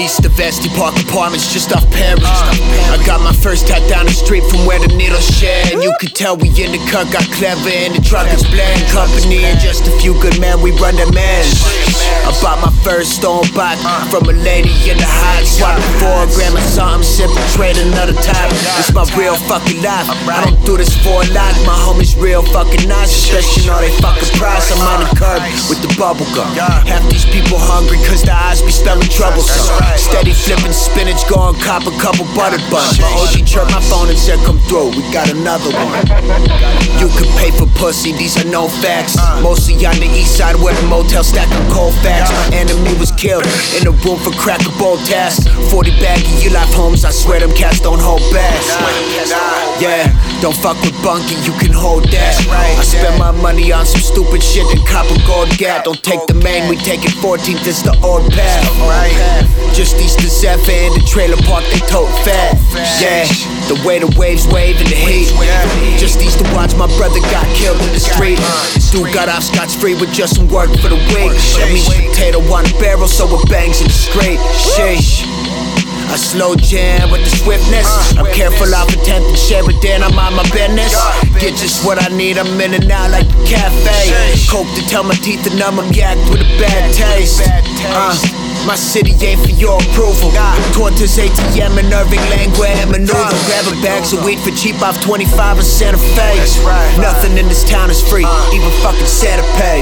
East of Esty Park Apartments, just off Paris. I got my first tat down the street from where the needles shed. And you could tell we in the cut, got clever in the truck, it's bland company. And just a few good men, we run the mans. I bought my first stone bike from a lady in the hot. Swapping 4 grams of something, sipping, trade another type. It's my real fucking life. I don't do this for a lot. My homies real fucking nice, especially all they fucking price. I'm on the curb with the bubble gum. Half these people hungry cause their eyes be spelling troublesome. Steady flipping spinach, going cop a couple buttered buns. My OG chirped my phone and said come through, we got another one. You could pay for pussy, these are no facts. Mostly on the east side where the motel stack of cold facts. My enemy was killed in a room for crack a bold tasks. 40 bag of your life homes, I swear them cats don't hold back. Yeah, don't fuck with Bunky, you can hold that. I spend my money on some stupid shit and cop a gold gap. Don't take the main, we take it 14th, it's the old path. Just east of Zephyr in the trailer park, they tote fat. Yeah, the way the waves wave in the heat. Just east to watch my brother got killed in the street. Dude got off scotch-free with just some work for the week. That means potato on a barrel so it bangs in the straight. Sheesh. I slow jam with the swiftness. I'm careful of attempt to share it, then I'm on my business. Get just what I need, I'm in and out like a cafe. Coke to tell my teeth to numb them, yak with a bad taste. My city ain't for your approval. Tortoise ATM and Irving Langua and maneuver. Grab a bags of weed for cheap off 25 in Santa Fe. Nothing in this town is free, even fucking Santa pay.